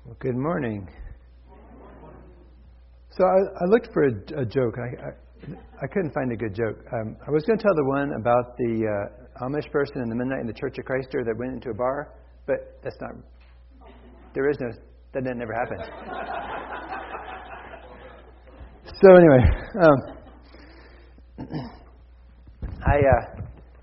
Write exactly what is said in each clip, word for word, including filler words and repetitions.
Well, good morning. So I, I looked for a, a joke. I, I I couldn't find a good joke. Um, I was going to tell the one about the uh, Amish person in the Midnight in the Church of Christ that went into a bar, but that's not. There is no. That never happened. So anyway, um, I. Uh,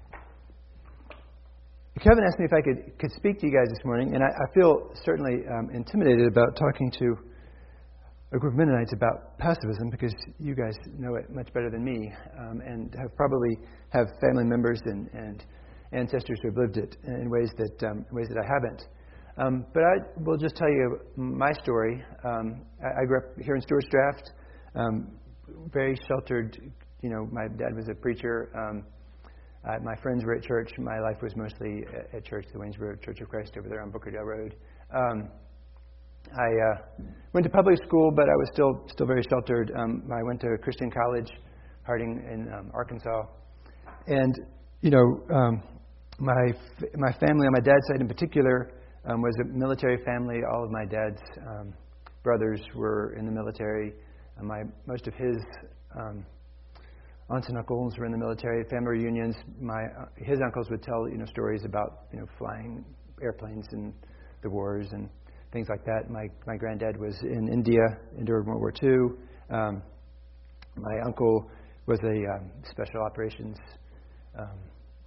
Kevin asked me if I could, could speak to you guys this morning, and I, I feel certainly um, intimidated about talking to a group of Mennonites about pacifism because you guys know it much better than me, um, and have probably have family members and, and ancestors who have lived it in ways that um, in ways that I haven't. Um, but I will just tell you my story. Um, I, I grew up here in Stewart's Draft, um, very sheltered. You know, my dad was a preacher. Um, Uh, my friends were at church. My life was mostly at, at church, the Waynesboro Church of Christ over there on Bookerdale Road. Um, I uh, went to public school, but I was still still very sheltered. Um, I went to Christian College, Harding in um, Arkansas, and you know, um, my my family on my dad's side in particular um, was a military family. All of my dad's um, brothers were in the military. Uh, my most of his um, aunts and uncles were in the military, family reunions. My uh, his uncles would tell you know stories about you know flying airplanes in the wars and things like that. My my granddad was in India, endured World War Two. Um, my uncle was a um, special operations um,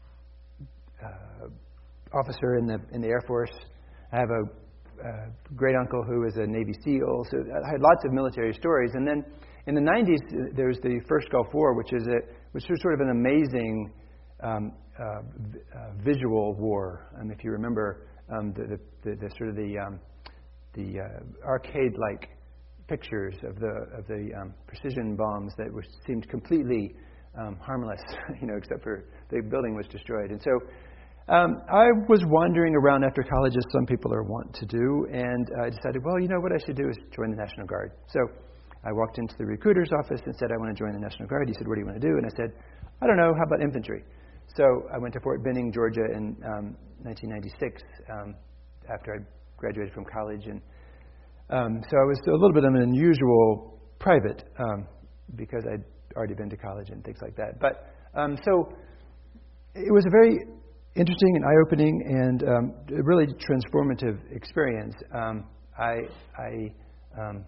uh, officer in the in the Air Force. I have a, a great uncle who was a Navy SEAL. So I had lots of military stories, and then. In the nineties, there was the first Gulf War, which is a, which was sort of an amazing um, uh, uh, visual war. And if you remember, um, the, the, the, the sort of the um, the uh, arcade-like pictures of the of the um, precision bombs that were, seemed completely um, harmless, you know, except for the building was destroyed. And so um, I was wandering around after college, as some people are wont to do, and I decided, well, you know, what I should do is join the National Guard. So I walked into the recruiter's office and said, I want to join the National Guard. He said, what do you want to do? And I said, I don't know. How about infantry? So I went to Fort Benning, Georgia in um, nineteen ninety-six um, after I graduated from college. And um, so I was a little bit of an unusual private um, because I'd already been to college and things like that. But um, so it was a very interesting and eye-opening and um, a really transformative experience. Um, I... I um,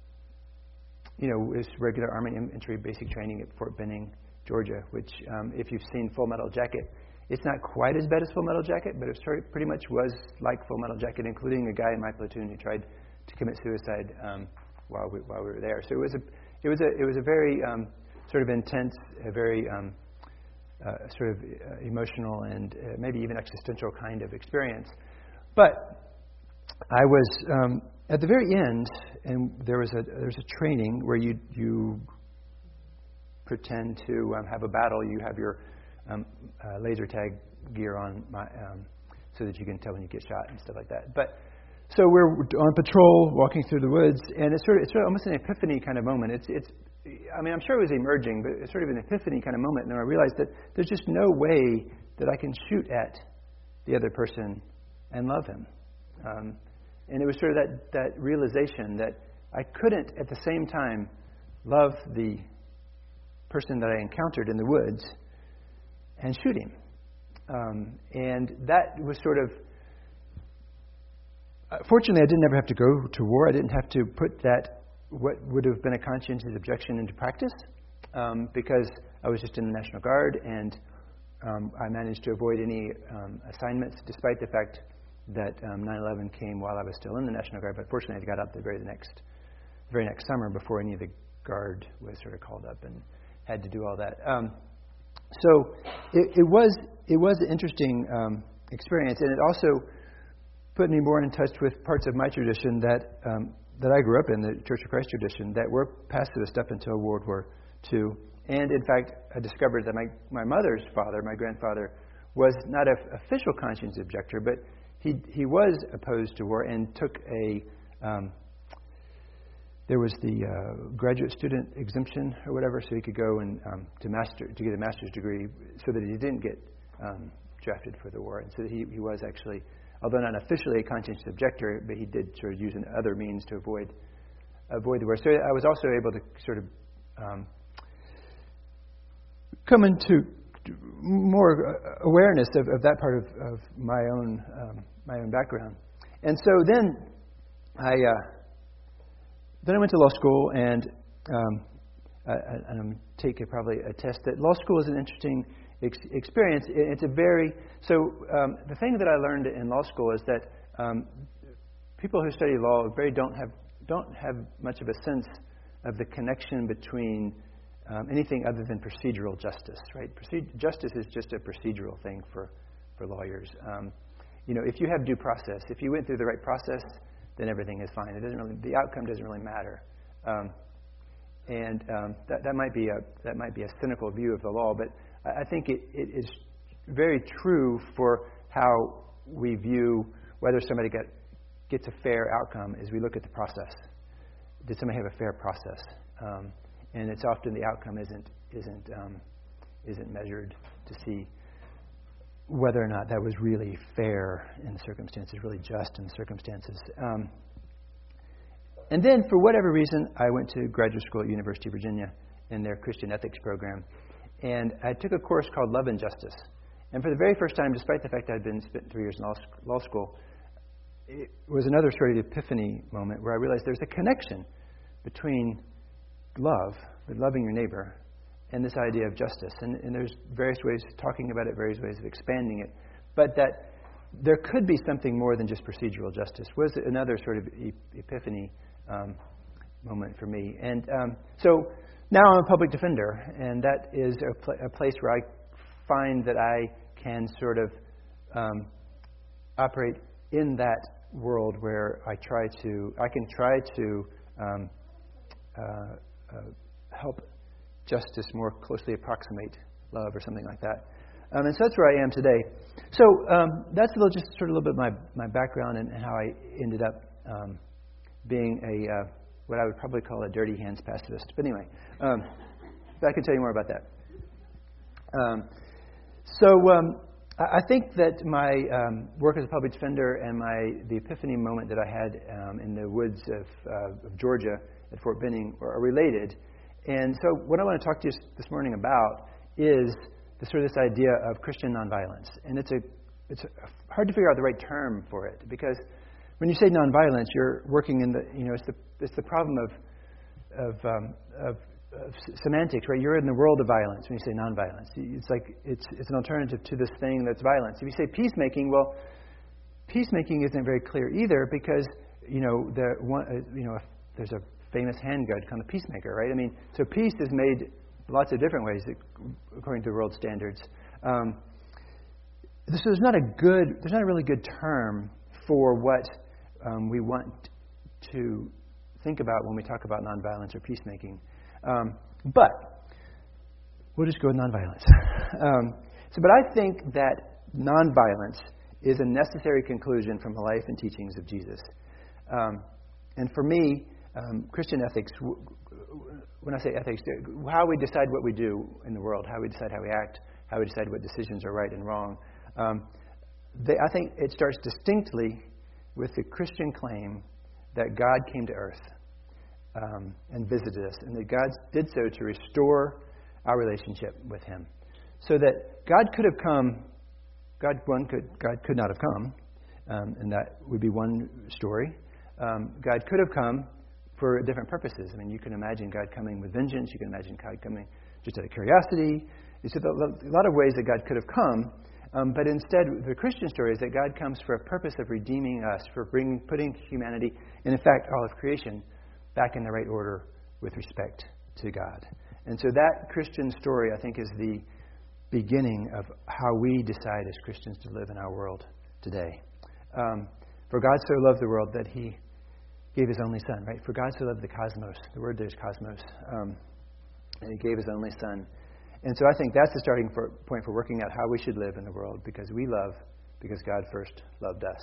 You know, it was regular Army infantry basic training at Fort Benning, Georgia, which, um, if you've seen Full Metal Jacket, it's not quite as bad as Full Metal Jacket, but it pretty much was like Full Metal Jacket, including a guy in my platoon who tried to commit suicide um, while we while we were there. So it was a it was a it was a very um, sort of intense, a very um, uh, sort of uh, emotional and uh, maybe even existential kind of experience. But I was. Um, At the very end, and there was a there's a training where you you pretend to um, have a battle. You have your um, uh, laser tag gear on, my, um, so that you can tell when you get shot and stuff like that. But so we're on patrol, walking through the woods, and it's sort of it's sort of almost an epiphany kind of moment. It's it's I mean I'm sure it was emerging, but it's sort of an epiphany kind of moment. And I realized that there's just no way that I can shoot at the other person and love him. Um, And it was sort of that, that realization that I couldn't at the same time love the person that I encountered in the woods and shoot him. Um, and that was sort of... Uh, fortunately, I didn't ever have to go to war. I didn't have to put that, what would have been a conscientious objection, into practice um, because I was just in the National Guard, and um, I managed to avoid any um, assignments despite the fact that um, nine eleven came while I was still in the National Guard, but fortunately I got out the very next, very next summer before any of the Guard was sort of called up and had to do all that. Um, so it, it was it was an interesting um, experience, and it also put me more in touch with parts of my tradition that um, that I grew up in, the Church of Christ tradition, that were pacifist up until World War Two. And in fact, I discovered that my my mother's father, my grandfather, was not an official conscience objector, but He he was opposed to war and took a, um, there was the uh, graduate student exemption or whatever, so he could go and um, to master to get a master's degree, so that he didn't get um, drafted for the war, and so that he, he was actually although not officially a conscientious objector, but he did sort of use other means to avoid avoid the word. So I was also able to sort of um, come into more awareness of, of that part of, of my own um, my own background. And so then I uh, then I went to law school, and um, I, I'm taking probably a test that law school is an interesting ex- experience. It's a very so um, the thing that I learned in law school is that um, people who study law very don't have don't have much of a sense of the connection between um, anything other than procedural justice. Right? Proced- justice is just a procedural thing for for lawyers. Um, you know, if you have due process, if you went through the right process, then everything is fine. It doesn't really, the outcome doesn't really matter. Um, and um, that that might be a that might be a cynical view of the law, but I think it, it is very true for how we view whether somebody get, gets a fair outcome. Is we look at the process. Did somebody have a fair process? Um, and it's often the outcome isn't isn't um, isn't measured to see whether or not that was really fair in the circumstances, really just in the circumstances. Um, and then, for whatever reason, I went to graduate school at University of Virginia in their Christian ethics program. And I took a course called Love and Justice. And for the very first time, despite the fact I had been spent three years in law, law school, it was another sort of epiphany moment where I realized there's a connection between love, loving your neighbor, and this idea of justice. And, and there's various ways of talking about it, various ways of expanding it. But that there could be something more than just procedural justice was another sort of epiphany um, moment for me. And um, so now I'm a public defender, and that is a, pl- a place where I find that I can sort of um, operate in that world where I try to, I can try to um, uh, uh, help justice more closely approximate love or something like that. Um, and so that's where I am today. So um, that's a little, just sort of a little bit my, my background and, and how I ended up um, being a, uh, what I would probably call a dirty hands pacifist. But anyway, um, I can tell you more about that. Um, so um, I, I think that my um, work as a public defender and my the epiphany moment that I had um, in the woods of, uh, of Georgia at Fort Benning are related. And so what I want to talk to you this morning about is the sort of this idea of Christian nonviolence. And it's a it's hard to figure out the right term for it, because when you say nonviolence, you're working in the, you know, it's the it's the problem of of, um, of of semantics, right? You're in the world of violence when you say nonviolence. It's like it's it's an alternative to this thing that's violence. If you say peacemaking, well, peacemaking isn't very clear either, because you know the one uh, you know there's a famous handgun called the peacemaker, right? I mean, so peace is made lots of different ways according to world standards. Um, so there's not a good, there's not a really good term for what um, we want to think about when we talk about nonviolence or peacemaking. Um, but we'll just go with nonviolence. um, so, but I think that nonviolence is a necessary conclusion from the life and teachings of Jesus. Um, and for me, um, Christian ethics, w- w- when I say ethics, how we decide what we do in the world, how we decide how we act, how we decide what decisions are right and wrong, um, they, I think it starts distinctly with the Christian claim that God came to earth um, and visited us, and that God did so to restore our relationship with Him. So that God could have come, God one could God could not have come, um, and that would be one story. Um, God could have come for different purposes. I mean, you can imagine God coming with vengeance. You can imagine God coming just out of curiosity. It's a lot of ways that God could have come. Um, but instead, the Christian story is that God comes for a purpose of redeeming us, for bringing, putting humanity, and in fact, all of creation, back in the right order with respect to God. And so that Christian story, I think, is the beginning of how we decide as Christians to live in our world today. Um, for God so loved the world that He gave His only Son, right? For God so loved the cosmos. The word there is cosmos. Um, and He gave His only Son. And so I think that's the starting for, point for working out how we should live in the world, because we love because God first loved us.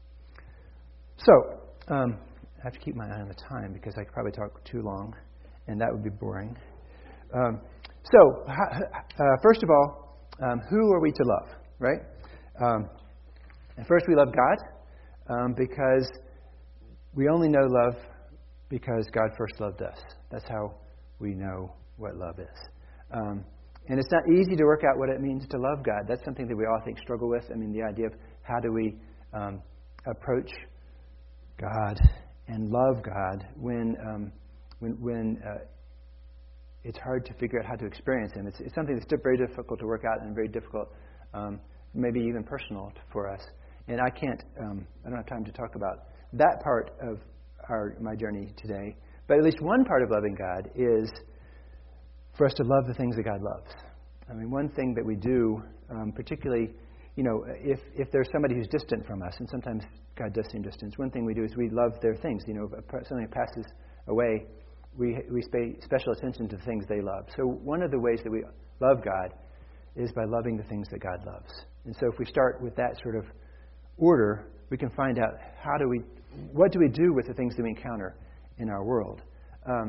So, um, I have to keep my eye on the time because I could probably talk too long, and that would be boring. Um, so, uh, first of all, um, who are we to love, right? Um, And first, we love God um, because we only know love because God first loved us. That's how we know what love is. Um, and it's not easy to work out what it means to love God. That's something that we all, I think, struggle with. I mean, the idea of how do we um, approach God and love God when um, when, when uh, it's hard to figure out how to experience Him. It's, it's something that's very difficult to work out and very difficult, um, maybe even personal for us. And I can't, um, I don't have time to talk about that part of our my journey today. But at least one part of loving God is for us to love the things that God loves. I mean, one thing that we do, um, particularly, you know, if if there's somebody who's distant from us, and sometimes God does seem distant, one thing we do is we love their things. You know, if something passes away, we we pay special attention to the things they love. So one of the ways that we love God is by loving the things that God loves. And so if we start with that sort of order, we can find out how do we, what do we do with the things that we encounter in our world. Um,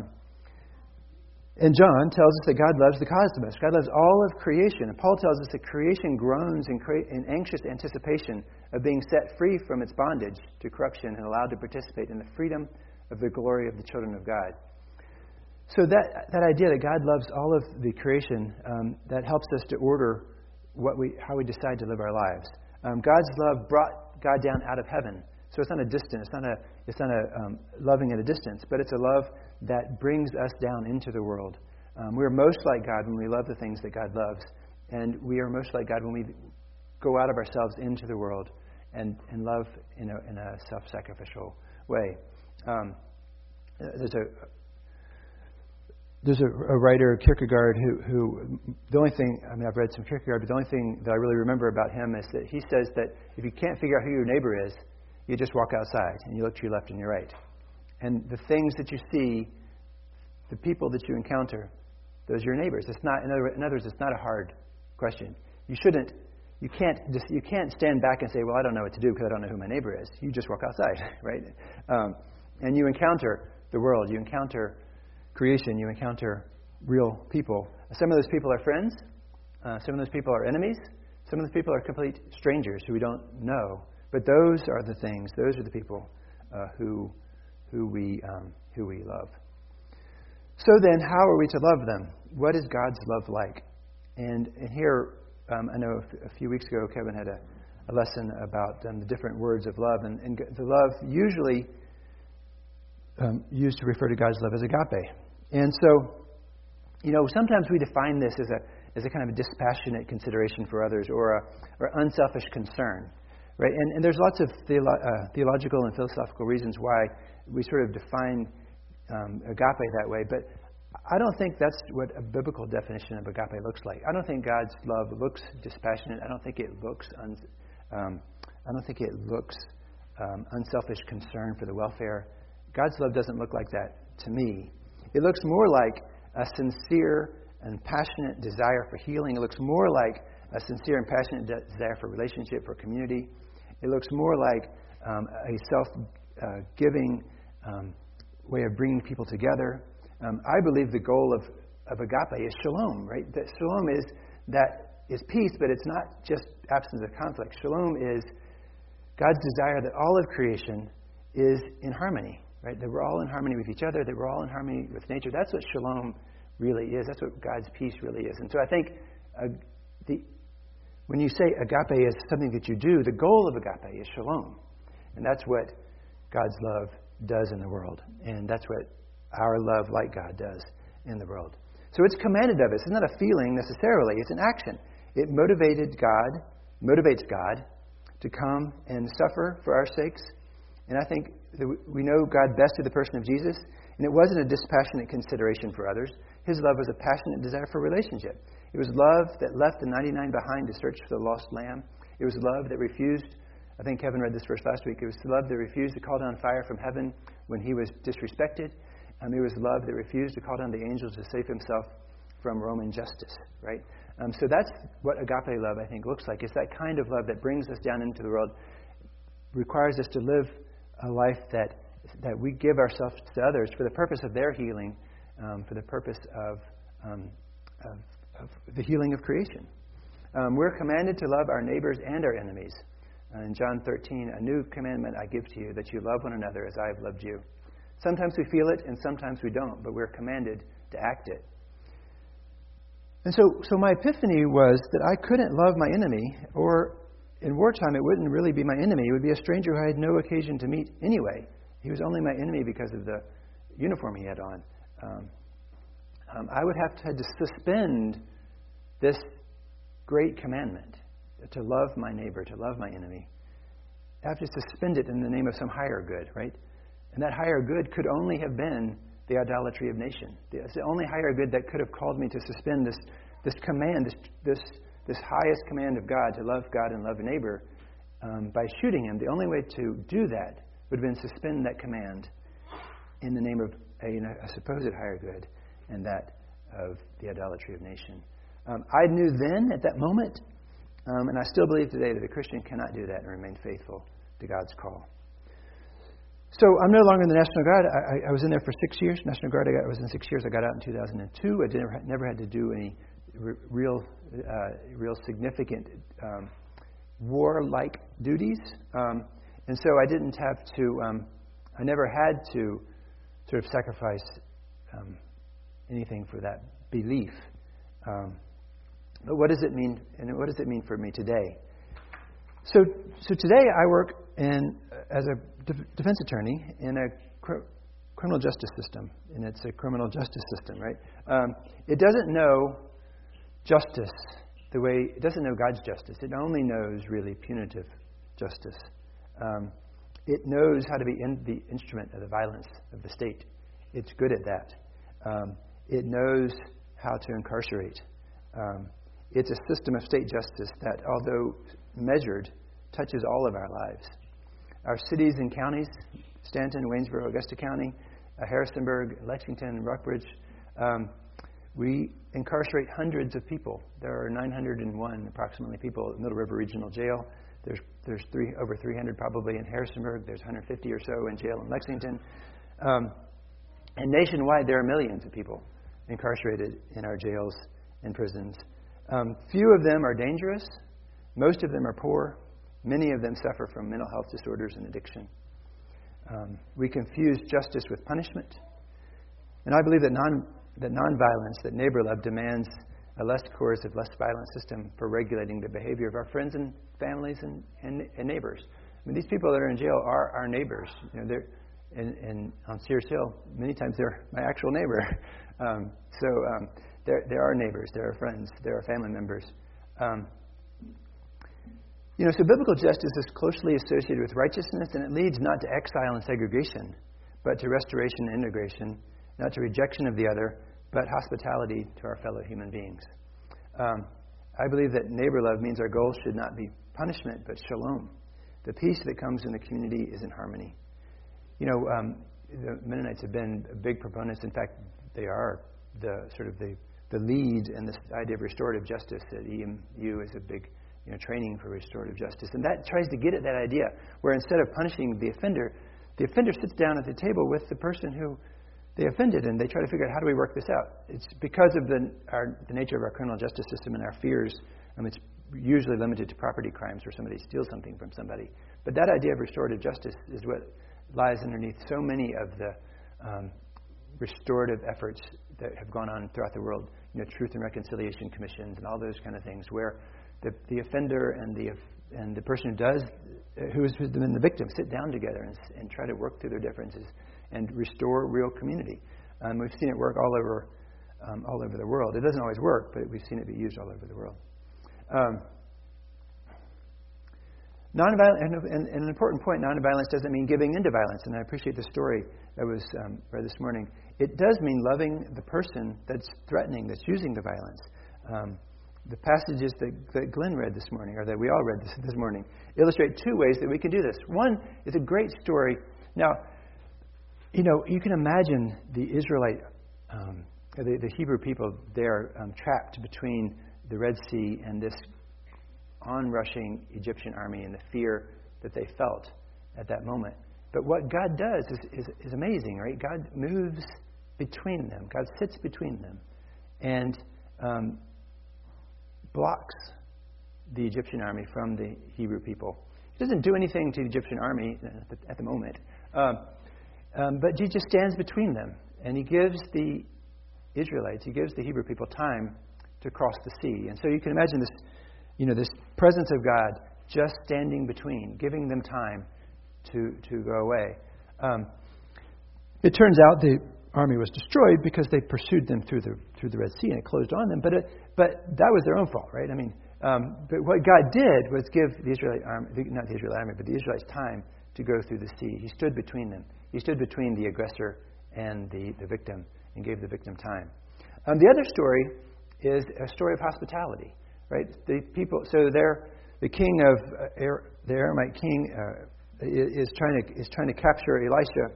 and John tells us that God loves the cosmos. God loves all of creation. And Paul tells us that creation groans in, cra- in anxious anticipation of being set free from its bondage to corruption and allowed to participate in the freedom of the glory of the children of God. So that that idea that God loves all of the creation, um, that helps us to order what we how we decide to live our lives. Um, God's love brought God down out of heaven. So it's not a distance. It's not a it's not a um, loving at a distance, but it's a love that brings us down into the world. Um, we are most like God when we love the things that God loves, and we are most like God when we go out of ourselves into the world and, and love in a in a self-sacrificial way. Um, there's a There's a, a writer, Kierkegaard, who, who the only thing, I mean, I've read some Kierkegaard, but the only thing that I really remember about him is that he says that if you can't figure out who your neighbor is, you just walk outside and you look to your left and your right. And the things that you see, the people that you encounter, those are your neighbors. It's not, in other, in other words, it's not a hard question. You shouldn't, you can't just, you can't stand back and say, well, I don't know what to do because I don't know who my neighbor is. You just walk outside, right? Um, and you encounter the world. You encounter creation. You encounter real people. Some of those people are friends. Uh, some of those people are enemies. Some of those people are complete strangers who we don't know. But those are the things. Those are the people uh, who who we um, who we love. So then, how are we to love them? What is God's love like? And, and here, um, I know a few weeks ago, Kevin had a, a lesson about um, the different words of love, and, and the love usually um, used to refer to God's love as agape. And so, you know, sometimes we define this as a as a kind of a dispassionate consideration for others, or a or unselfish concern, right? And, and there's lots of theolo- uh, theological and philosophical reasons why we sort of define um, agape that way. But I don't think that's what a biblical definition of agape looks like. I don't think God's love looks dispassionate. I don't think it looks un, um, I don't think it looks um, unselfish concern for the welfare. God's love doesn't look like that to me. It looks more like a sincere and passionate desire for healing. It looks more like a sincere and passionate de- desire for relationship, for community. It looks more like um, a self-giving uh, um, way of bringing people together. Um, I believe the goal of, of agape is shalom, right? That shalom is that is peace, but it's not just absence of conflict. Shalom is God's desire that all of creation is in harmony. Right? That we're all in harmony with each other, that we're all in harmony with nature. That's what shalom really is. That's what God's peace really is. And so I think uh, the, when you say agape is something that you do, the goal of agape is shalom. And that's what God's love does in the world. And that's what our love like God does in the world. So it's commanded of us. It's not a feeling necessarily. It's an action. It motivated God, motivates God to come and suffer for our sakes. And I think that we know God best through the person of Jesus. And it wasn't a dispassionate consideration for others. His love was a passionate desire for relationship. It was love that left the ninety-nine behind to search for the lost lamb. It was love that refused, I think Kevin read this verse last week, it was love that refused to call down fire from heaven when he was disrespected. Um, it was love that refused to call down the angels to save himself from Roman justice, right? Um, so that's what agape love, I think, looks like. It's that kind of love that brings us down into the world, requires us to live a life that that we give ourselves to others for the purpose of their healing, um, for the purpose of, um, of, of the healing of creation. Um, we're commanded to love our neighbors and our enemies. in John thirteen, a new commandment I give to you, that you love one another as I have loved you. Sometimes we feel it and sometimes we don't, but we're commanded to act it. And so, so my epiphany was that I couldn't love my enemy, or in wartime it wouldn't really be my enemy. It would be a stranger who I had no occasion to meet anyway. He was only my enemy because of the uniform he had on. Um, um, I would have to, had to suspend this great commandment, to love my neighbor, to love my enemy. I have to suspend it in the name of some higher good, right? And that higher good could only have been the idolatry of nation. It's the only higher good that could have called me to suspend this this command, this this, this highest command of God, to love God and love neighbor, um, by shooting him. The only way to do that would have been suspend that command in the name of a, a supposed higher good, and that of the idolatry of nation. Um, I knew then, at that moment, um, and I still believe today, that a Christian cannot do that and remain faithful to God's call. So I'm no longer in the National Guard. I, I was in there for six years. National Guard, I, got, I was in six years. I got out in two thousand two. I never, never had to do any r- real, uh, real significant um, war-like duties. Um, and so I didn't have to, um, I never had to sort of sacrifice um, anything for that belief. Um, but what does it mean, and what does it mean for me today? So, so today I work in as a de- defense attorney in a cr- criminal justice system, and it's a criminal justice system, right? Um, it doesn't know justice the way it doesn't know God's justice. It only knows really punitive justice. Um, it knows how to be in the instrument of the violence of the state. It's good at that. Um, it knows how to incarcerate. Um, it's a system of state justice that, although measured, touches all of our lives. Our cities and counties, Stanton, Waynesboro, Augusta County, uh, Harrisonburg, Lexington, Rockbridge, um, we incarcerate hundreds of people. There are nine hundred one approximately people at Middle River Regional Jail. There's there's three, over three hundred probably in Harrisonburg. There's one hundred fifty or so in jail in Lexington. Um, and nationwide, there are millions of people incarcerated in our jails and prisons. Um, few of them are dangerous. Most of them are poor. Many of them suffer from mental health disorders and addiction. Um, we confuse justice with punishment. And I believe that non that nonviolence, that neighbor love, demands a less coercive, less violent system for regulating the behavior of our friends and families and, and, and neighbors. I mean, these people that are in jail are our neighbors. You know, they're in, in on Sears Hill. Many times they're my actual neighbor. Um, so um, they're they're our neighbors. They're our friends. They're our family members. Um, You know, so biblical justice is closely associated with righteousness, and it leads not to exile and segregation, but to restoration and integration, not to rejection of the other, but hospitality to our fellow human beings. Um, I believe that neighbor love means our goal should not be punishment, but shalom. The peace that comes in the community is in harmony. You know, um, the Mennonites have been big proponents. In fact, they are the sort of the, the lead in this idea of restorative justice. At E M U is a big You know, training for restorative justice. And that tries to get at that idea where instead of punishing the offender, the offender sits down at the table with the person who they offended, and they try to figure out, how do we work this out? It's because of the, our, the nature of our criminal justice system and our fears. I mean, it's usually limited to property crimes where somebody steals something from somebody. But that idea of restorative justice is what lies underneath so many of the um, restorative efforts that have gone on throughout the world. You know, Truth and Reconciliation Commissions and all those kind of things, where The, the offender and the and the person who does, who has been the victim, sit down together and, and try to work through their differences and restore real community. Um, we've seen it work all over um, all over the world. It doesn't always work, but we've seen it be used all over the world. Um, nonviolent, and, and, and an important point: nonviolence doesn't mean giving into violence. And I appreciate the story that was um, read this morning. It does mean loving the person that's threatening, that's using the violence. Um, The passages that, that Glenn read this morning, or that we all read this, this morning, illustrate two ways that we can do this. One is a great story. Now, you know, you can imagine the Israelite, um, the, the Hebrew people there um, trapped between the Red Sea and this onrushing Egyptian army, and the fear that they felt at that moment. But what God does is, is, is amazing, right? God moves between them. God sits between them. And um, blocks the Egyptian army from the Hebrew people. He doesn't do anything to the Egyptian army at the, at the moment. Um, um, but he just stands between them. And he gives the Israelites, he gives the Hebrew people time to cross the sea. And so you can imagine this, you know, this presence of God just standing between, giving them time to, to go away. Um, it turns out the army was destroyed because they pursued them through the through the Red Sea and it closed on them. But it, but that was their own fault, right? I mean, um, but what God did was give the Israelite army, not the Israelite army, but the Israelites time to go through the sea. He stood between them. He stood between the aggressor and the, the victim and gave the victim time. Um, the other story is a story of hospitality, right? The people, so they're, the king of uh, Ar- the Aramite king uh, is trying to is trying to capture Elisha,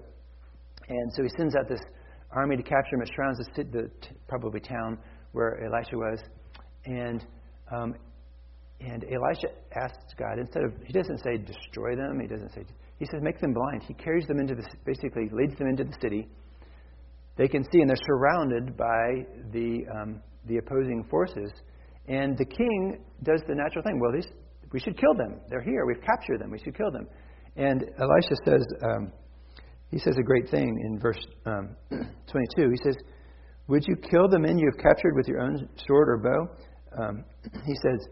and so he sends out this army to capture him. It surrounds the, city, the t- probably town where Elisha was, and um, and Elisha asks God, instead of, he doesn't say destroy them, he doesn't say, he says make them blind. He carries them into the, basically leads them into the city. They can see, and they're surrounded by the um, the opposing forces. And the king does the natural thing. Well, these, we should kill them. They're here. We've captured them. We should kill them. And Elisha says, um, he says a great thing in verse um, twenty-two. He says, would you kill the men you have captured with your own sword or bow? Um, he says,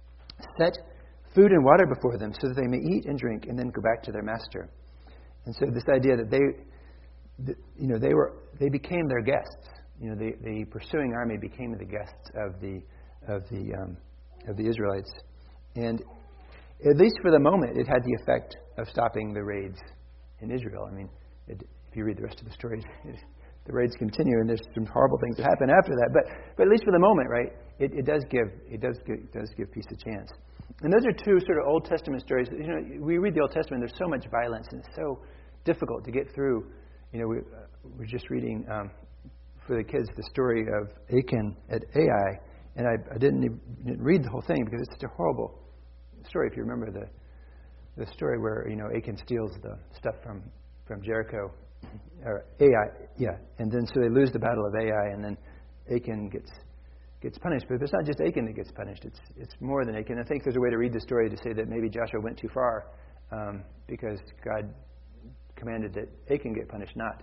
set food and water before them so that they may eat and drink and then go back to their master. And so this idea that they, that, you know, they were, they became their guests. You know, the, the pursuing army became the guests of the of the um, of the Israelites, and at least for the moment, it had the effect of stopping the raids in Israel. I mean, it, if you read the rest of the story, it, the raids continue, and there's some horrible things that happen after that. But but at least for the moment, right? It, it does give it does give, it does give peace a chance. And those are two sort of Old Testament stories. You know, we read the Old Testament. There's so much violence, and it's so difficult to get through. You know, we, uh, we're just reading. Um, for the kids the story of Achan at Ai, and I, I didn't, even, didn't read the whole thing because it's such a horrible story. If you remember the the story where, you know, Achan steals the stuff from, from Jericho, or Ai, yeah, and then so they lose the battle of Ai, and then Achan gets gets punished. But it's not just Achan that gets punished; it's it's more than Achan. I think there's a way to read the story to say that maybe Joshua went too far um, because God commanded that Achan get punished, not.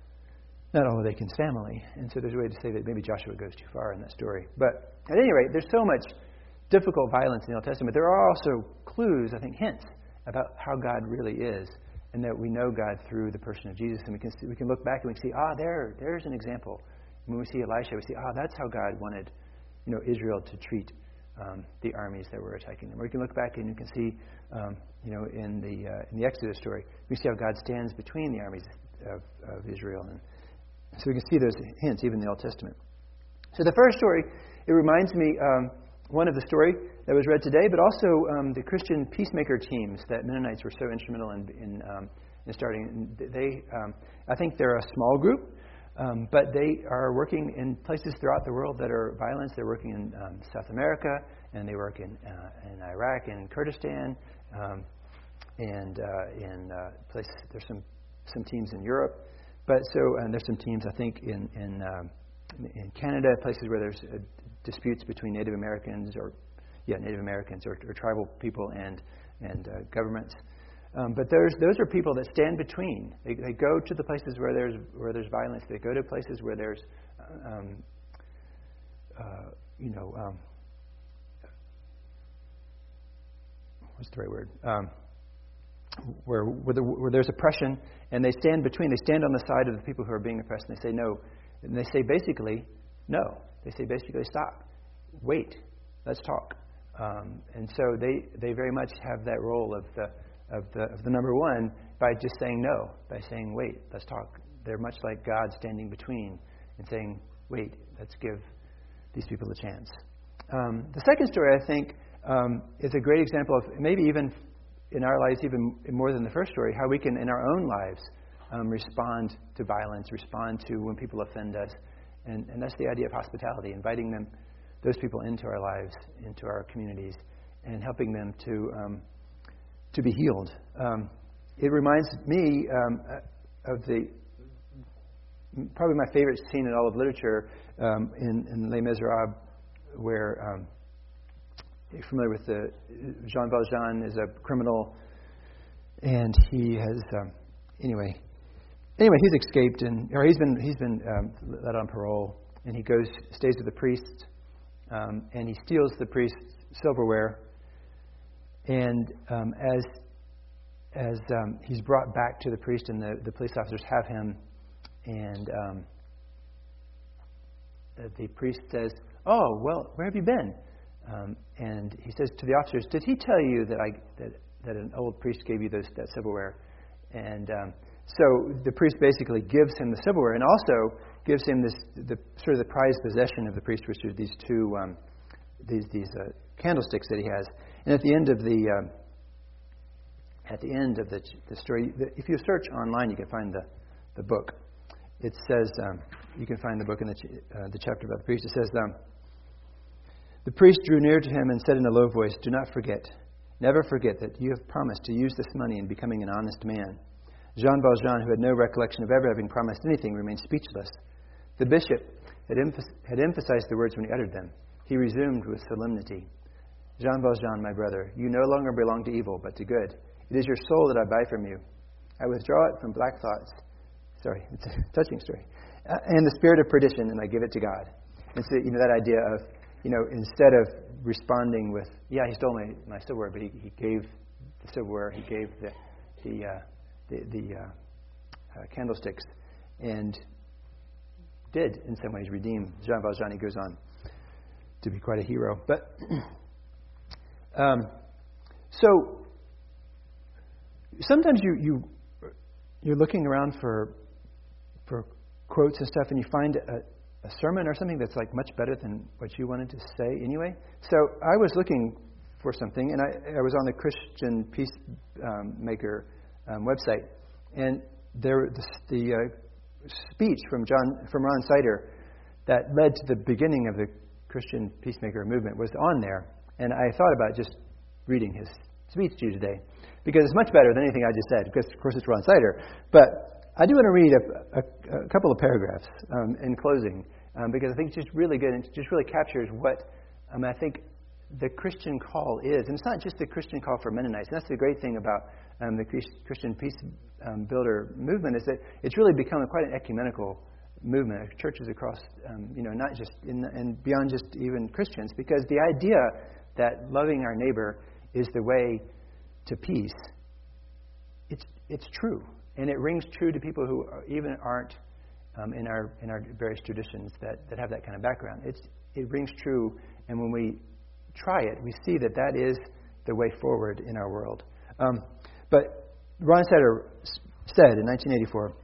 Not all of Achan's family. And so there's a way to say that maybe Joshua goes too far in that story. But at any rate, there's so much difficult violence in the Old Testament. There are also clues, I think, hints about how God really is, and that we know God through the person of Jesus. And we can see, we can look back and we can see, ah, there, there's an example. When we see Elisha, we see, ah, that's how God wanted, you know, Israel to treat um, the armies that were attacking them. Or we can look back and you can see, um, you know, in the uh, in the Exodus story, we see how God stands between the armies of, of Israel. And so we can see those hints even in the Old Testament. So the first story, it reminds me, um, one of the story that was read today, but also um, the Christian peacemaker teams that Mennonites were so instrumental in, in, um, in starting. They, um, I think they're a small group, um, but they are working in places throughout the world that are violent. They're working in um, South America, and they work in uh, in Iraq and in Kurdistan, um, and uh, in uh, places. There's some some teams in Europe. But so, and there's some teams, I think, in in, um, in Canada, places where there's uh, disputes between Native Americans or, yeah, Native Americans or, or tribal people and and uh, governments. Um, but there's those are people that stand between. They, they go to the places where there's where there's violence. They go to places where there's, um, uh, you know, um, what's the right word? Um, Where where, the, where there's oppression, and they stand between. They stand on the side of the people who are being oppressed, and they say no. And they say basically no. They say basically stop, wait, let's talk. Um, and so they, they very much have that role of the of the of the number one by just saying no, by saying wait, let's talk. They're much like God standing between and saying wait, let's give these people a chance. Um, the second story, I think, um, is a great example of maybe even. In our lives, even more than the first story, how we can, in our own lives, um, respond to violence, respond to when people offend us. And, and that's the idea of hospitality, inviting them, those people into our lives, into our communities, and helping them to um, to be healed. Um, it reminds me um, of the, probably my favorite scene in all of literature um, in, in Les Miserables, where... Um, You're familiar with the Jean Valjean is a criminal and he has um, anyway. Anyway, he's escaped, and or he's been he's been um, let on parole, and he goes stays with the priest, um, and he steals the priest's silverware, and um, as as um, he's brought back to the priest, and the, the police officers have him, and um, the priest says, "Oh, well, where have you been?" Um, and he says to the officers, "Did he tell you that I that, that an old priest gave you those, that silverware?" And um, so the priest basically gives him the silverware, and also gives him this the sort of the prized possession of the priest, which are these two um, these these uh, candlesticks that he has. And at the end of the um, at the end of the, the story, if you search online, you can find the, the book. It says um, you can find the book in the uh, the chapter about the priest. It says um, the priest drew near to him and said in a low voice, "Do not forget, never forget that you have promised to use this money in becoming an honest man." Jean Valjean, who had no recollection of ever having promised anything, remained speechless. The bishop had, emph- had emphasized the words when he uttered them. He resumed with solemnity, "Jean Valjean, my brother, you no longer belong to evil, but to good. It is your soul that I buy from you. I withdraw it from black thoughts." Sorry, it's a touching story. Uh, "and the spirit of perdition, and I give it to God." And so, you know, that idea of, you know, instead of responding with, "Yeah, he stole my, my silverware," but he, he gave the silverware, he gave the the uh, the, the uh, uh, candlesticks, and did in some ways redeem Jean Valjean. He goes on to be quite a hero. But um, so sometimes you you you're looking around for for quotes and stuff, and you find a, a sermon or something that's like much better than what you wanted to say anyway. So I was looking for something, and I, I was on the Christian Peacemaker um, website, and there the, the uh, speech from John from Ron Sider that led to the beginning of the Christian Peacemaker movement was on there, and I thought about just reading his speech to you today because it's much better than anything I just said. Because of course it's Ron Sider, but I do want to read a, a, a couple of paragraphs um, in closing um, because I think it's just really good and it just really captures what um, I think the Christian call is. And it's not just the Christian call for Mennonites. And that's the great thing about um, the Christian Peace um, Builder movement is that it's really become quite an ecumenical movement of churches across, um, you know, not just in and beyond just even Christians, because the idea that loving our neighbor is the way to peace, it's it's true, and it rings true to people who are, even aren't um, in our in our various traditions that, that have that kind of background. It's it rings true, and when we try it, we see that that is the way forward in our world. Um, but Ron Sider said in nineteen eighty-four,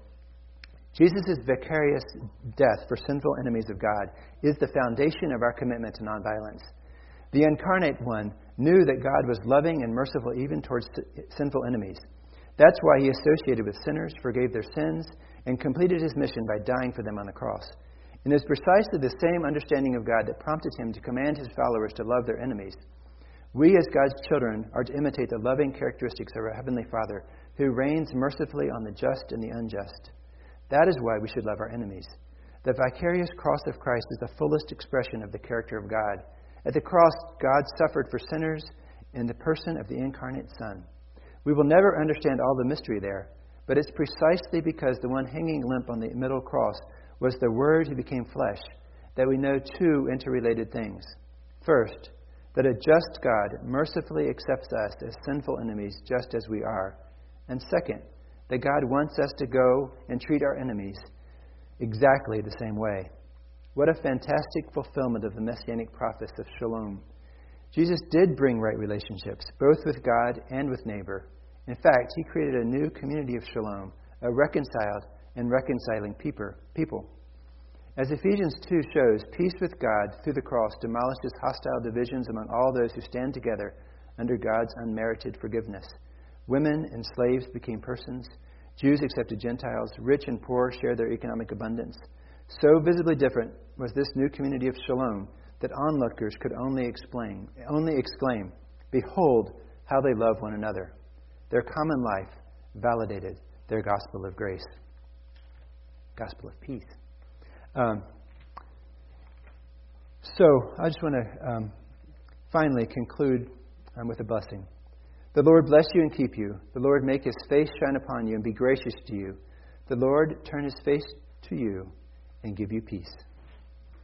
Jesus' vicarious death for sinful enemies of God is the foundation of our commitment to nonviolence. The incarnate one knew that God was loving and merciful even towards sinful enemies. That's why he associated with sinners, forgave their sins, and completed his mission by dying for them on the cross. And it is precisely the same understanding of God that prompted him to command his followers to love their enemies. We as God's children are to imitate the loving characteristics of our Heavenly Father, who reigns mercifully on the just and the unjust. That is why we should love our enemies. The vicarious cross of Christ is the fullest expression of the character of God. At the cross, God suffered for sinners in the person of the incarnate Son. We will never understand all the mystery there, but it's precisely because the one hanging limp on the middle cross was the Word who became flesh that we know two interrelated things. First, that a just God mercifully accepts us as sinful enemies just as we are. And second, that God wants us to go and treat our enemies exactly the same way. What a fantastic fulfillment of the messianic prophecy of Shalom. Jesus did bring right relationships, both with God and with neighbor. In fact, he created a new community of Shalom, a reconciled and reconciling people. As Ephesians two shows, peace with God through the cross demolishes hostile divisions among all those who stand together under God's unmerited forgiveness. Women and slaves became persons. Jews accepted Gentiles. Rich and poor shared their economic abundance. So visibly different was this new community of Shalom that onlookers could only explain, only exclaim, "Behold how they love one another." Their common life validated their gospel of grace, gospel of peace. Um, so I just want to um, finally conclude um, with a blessing. The Lord bless you and keep you. The Lord make his face shine upon you and be gracious to you. The Lord turn his face to you and give you peace.